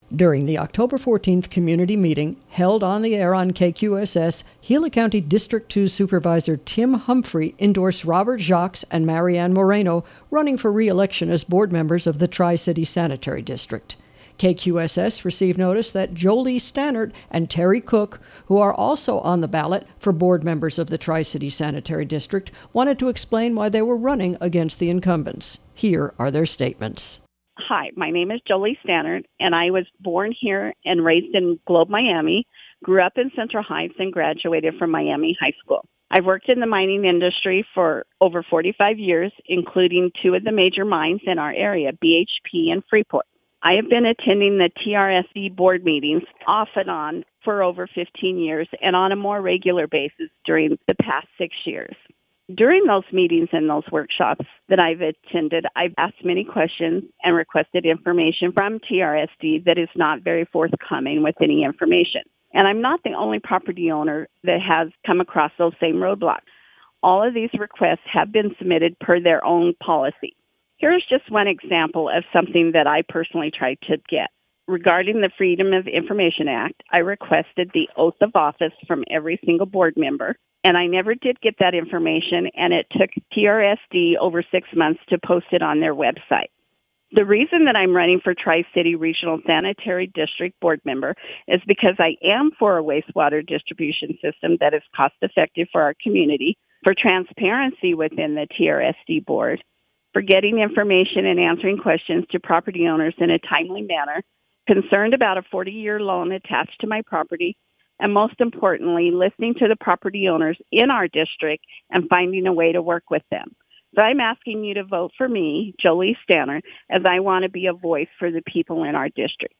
During the October 14th community meeting held on the air on KQSS, Gila County District 2 Supervisor Tim Humphrey endorsed Robert Jacques and Marianne Moreno running for re-election as board members of the Tri-City Sanitary District. KQSS received notice that Jolie Stannard and Terry Cook, who are also on the ballot for board members of the Tri-City Sanitary District, wanted to explain why they were running against the incumbents. Here are their statements. Hi, my name is Jolie Stannard, and I was born here and raised in Globe, Miami, grew up in Central Heights, and graduated from Miami High School. I've worked in the mining industry for over 45 years, including two of the major mines in our area, BHP and Freeport. I have been attending the TRSD board meetings off and on for over 15 years and on a more regular basis during the past 6 years. During those meetings and those workshops that I've attended, I've asked many questions and requested information from TRSD that is not very forthcoming with any information. And I'm not the only property owner that has come across those same roadblocks. All of these requests have been submitted per their own policy. Here's just one example of something that I personally tried to get. Regarding the Freedom of Information Act, I requested the oath of office from every single board member, and I never did get that information, and it took TRSD over 6 months to post it on their website. The reason that I'm running for Tri-City Regional Sanitary District board member is because I am for a wastewater distribution system that is cost-effective for our community, for transparency within the TRSD board, for getting information and answering questions to property owners in a timely manner, concerned about a 40-year loan attached to my property, and most importantly, listening to the property owners in our district and finding a way to work with them. So I'm asking you to vote for me, Jolie Stannard, as I want to be a voice for the people in our district.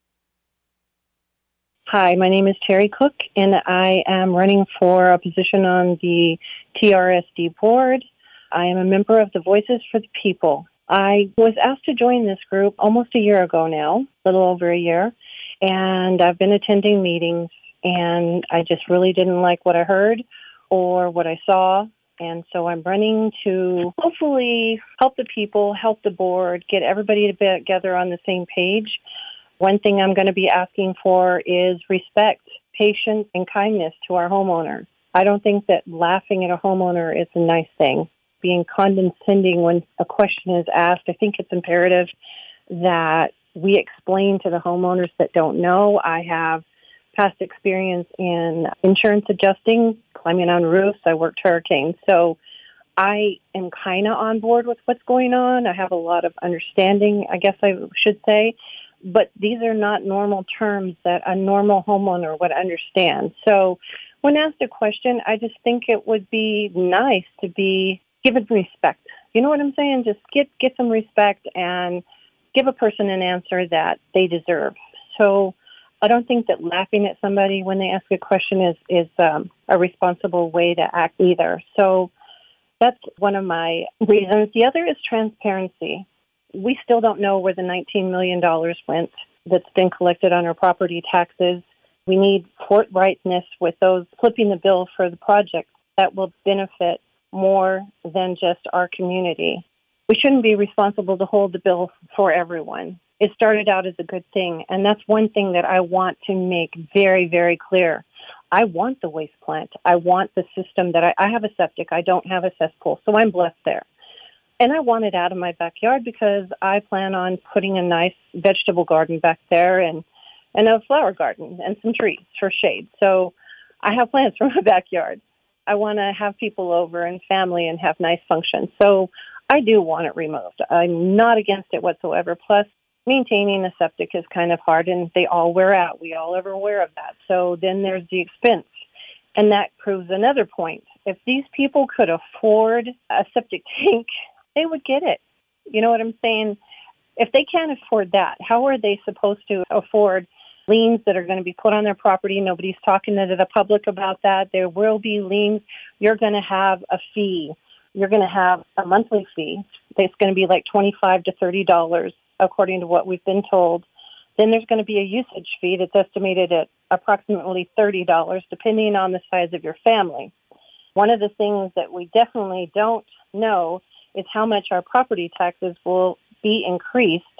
Hi, my name is Terry Cook, and I am running for a position on the TRSD board. I am a member of the Voices for the People. I was asked to join this group almost a year ago now, a little over a year, and I've been attending meetings, and I just really didn't like what I heard or what I saw, and so I'm running to hopefully help the people, help the board, get everybody together on the same page. One thing I'm going to be asking for is respect, patience, and kindness to our homeowners. I don't think that laughing at a homeowner is a nice thing. Being condescending when a question is asked, I think it's imperative that we explain to the homeowners that don't know. I have past experience in insurance adjusting, climbing on roofs. I worked hurricanes. So I am kind of on board with what's going on. I have a lot of understanding, I guess I should say. But these are not normal terms that a normal homeowner would understand. So when asked a question, I just think it would be nice to be given respect. You know what I'm saying? Just get some respect and give a person an answer that they deserve. So I don't think that laughing at somebody when they ask a question is a responsible way to act either. So that's one of my reasons. The other is transparency. We still don't know where the $19 million went that's been collected on our property taxes. We need forthrightness with those flipping the bill for the project that will benefit more than just our community. We shouldn't be responsible to hold the bill for everyone. It started out as a good thing, and that's one thing that I want to make very, very clear. I want the waste plant. I want the system that I have a septic. I don't have a cesspool, so I'm blessed there. And I want it out of my backyard because I plan on putting a nice vegetable garden back there and a flower garden and some trees for shade. So I have plans for my backyard. I want to have people over and family and have nice functions. So I do want it removed. I'm not against it whatsoever. Plus, maintaining a septic is kind of hard, and they all wear out. We all are aware of that. So then there's the expense. And that proves another point. If these people could afford a septic tank, they would get it. You know what I'm saying? If they can't afford that, how are they supposed to afford liens that are going to be put on their property? Nobody's talking to the public about that. There will be liens. You're going to have a fee. You're going to have a monthly fee. It's going to be like $25 to $30, according to what we've been told. Then there's going to be a usage fee that's estimated at approximately $30, depending on the size of your family. One of the things that we definitely don't know is how much our property taxes will be increased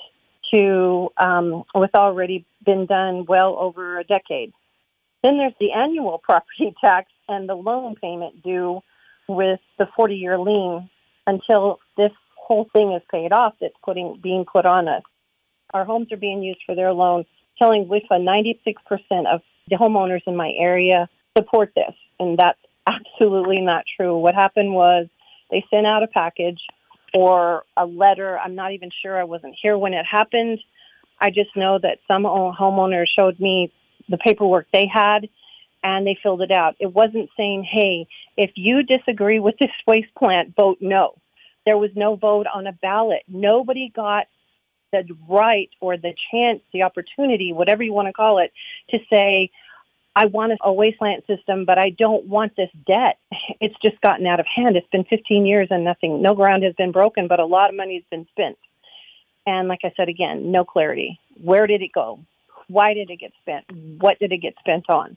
to what's already been done well over a decade. Then there's the annual property tax and the loan payment due with the 40-year lien until this whole thing is paid off that's being put on us. Our homes are being used for their loan, telling WIFA 96% of the homeowners in my area support this, and that's absolutely not true. What happened was they sent out a package or a letter. I'm not even sure. I wasn't here when it happened. I just know that some homeowners showed me the paperwork they had, and they filled it out. It wasn't saying, hey, if you disagree with this waste plant, vote no. There was no vote on a ballot. Nobody got the right or the chance, the opportunity, whatever you want to call it, to say, I want a waste plant system, but I don't want this debt. It's just gotten out of hand. It's been 15 years and no ground has been broken, but a lot of money has been spent. And like I said, again, no clarity. Where did it go? Why did it get spent? What did it get spent on?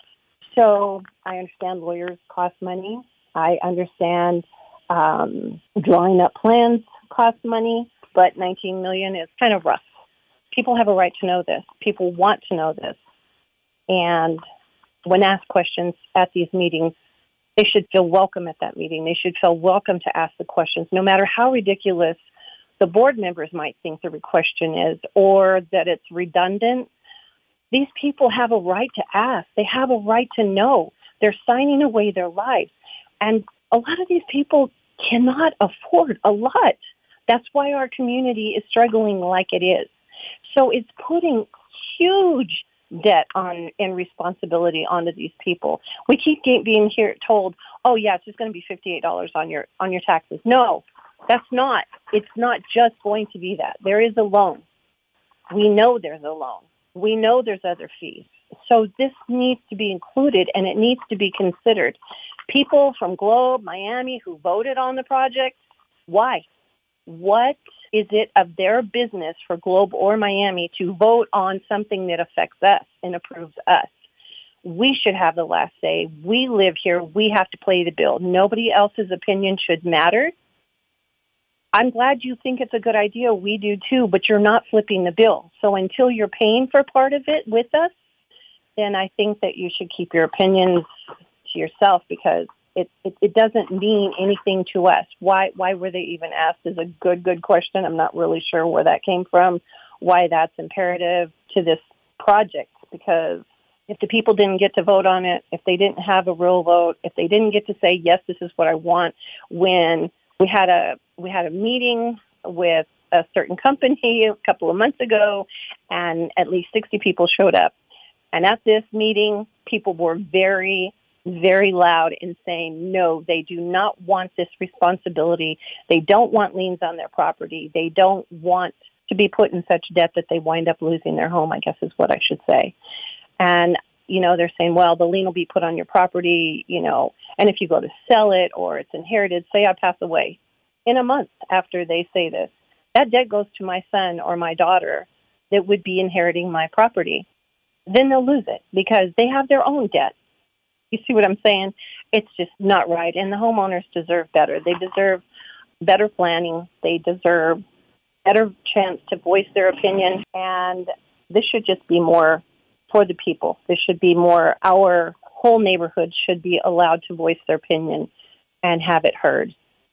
So I understand lawyers cost money. I understand drawing up plans costs money, but $19 million is kind of rough. People have a right to know this. People want to know this. And when asked questions at these meetings, they should feel welcome at that meeting. They should feel welcome to ask the questions, no matter how ridiculous the board members might think the question is or that it's redundant. These people have a right to ask. They have a right to know. They're signing away their lives. And a lot of these people cannot afford a lot. That's why our community is struggling like it is. So it's putting huge debt on and responsibility onto these people. We keep being told, oh yeah, it's just going to be $58 on your taxes. No, that's not. It's not just going to be that. There is a loan. We know there's a loan. We know there's other fees. So this needs to be included and it needs to be considered. People from Globe, Miami, who voted on the project, why? What is it of their business for Globe or Miami to vote on something that affects us and approves us? We should have the last say. We live here. We have to play the bill. Nobody else's opinion should matter. I'm glad you think it's a good idea. We do too, but you're not flipping the bill. So until you're paying for part of it with us, then I think that you should keep your opinions to yourself because it doesn't mean anything to us. Why were they even asked is a good question. I'm not really sure where that came from, why that's imperative to this project, because if the people didn't get to vote on it, if they didn't have a real vote, if they didn't get to say, yes, this is what I want, when we had a meeting with a certain company a couple of months ago, and at least 60 people showed up. And at this meeting, people were very, very loud in saying, no, they do not want this responsibility. They don't want liens on their property. They don't want to be put in such debt that they wind up losing their home, I guess is what I should say. And, they're saying, well, the lien will be put on your property, and if you go to sell it or it's inherited, say I pass away in a month after they say this, that debt goes to my son or my daughter that would be inheriting my property. Then they'll lose it because they have their own debt. You see what I'm saying? It's just not right. And the homeowners deserve better. They deserve better planning. They deserve better chance to voice their opinion. And this should just be more for the people. This should be more, our whole neighborhood should be allowed to voice their opinion and have it heard.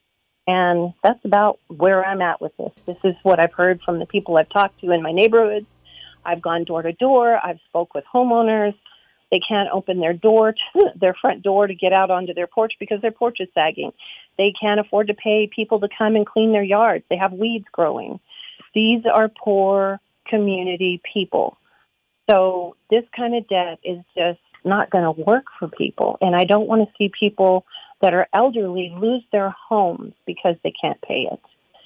And that's about where I'm at with this. This is what I've heard from the people I've talked to in my neighborhoods. I've gone door to door. I've spoke with homeowners. They can't open their front door to get out onto their porch because their porch is sagging. They can't afford to pay people to come and clean their yards. They have weeds growing. These are poor community people. So this kind of debt is just not going to work for people. And I don't want to see people that are elderly lose their homes because they can't pay it.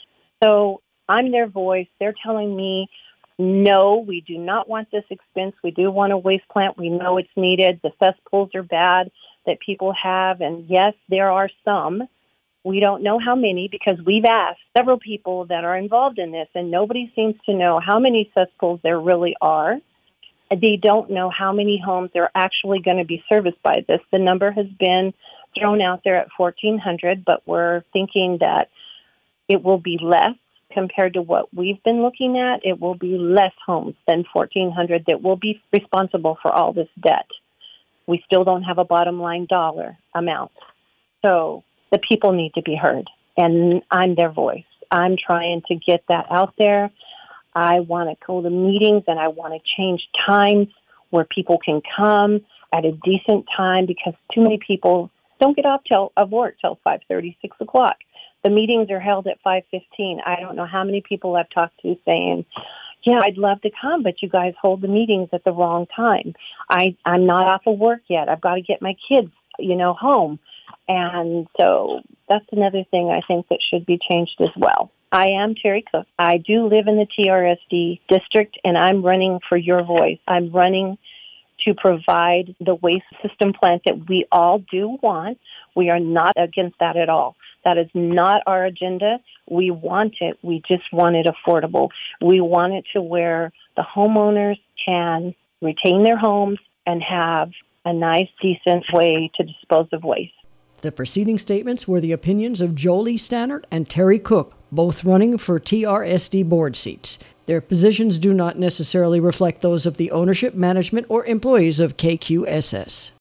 So I'm their voice. They're telling me, no, we do not want this expense. We do want a waste plant. We know it's needed. The cesspools are bad that people have. And yes, there are some. We don't know how many because we've asked several people that are involved in this, and nobody seems to know how many cesspools there really are. They don't know how many homes are actually going to be serviced by this. The number has been thrown out there at 1,400, but we're thinking that it will be less compared to what we've been looking at, it will be less homes than 1,400 that will be responsible for all this debt. We still don't have a bottom line dollar amount. So the people need to be heard, and I'm their voice. I'm trying to get that out there. I want to go to meetings, and I want to change times where people can come at a decent time, because too many people don't get off of work till 5:30, 6 o'clock. The meetings are held at 5:15. I don't know how many people I've talked to saying, yeah, I'd love to come, but you guys hold the meetings at the wrong time. I'm not off of work yet. I've got to get my kids, home. And so that's another thing I think that should be changed as well. I am Terry Cook. I do live in the TRSD district, and I'm running for your voice. I'm running to provide the waste system plant that we all do want. We are not against that at all. That is not our agenda. We want it. We just want it affordable. We want it to where the homeowners can retain their homes and have a nice, decent way to dispose of waste. The preceding statements were the opinions of Jolie Stannard and Terry Cook, both running for TRSD board seats. Their positions do not necessarily reflect those of the ownership, management, or employees of KQSS.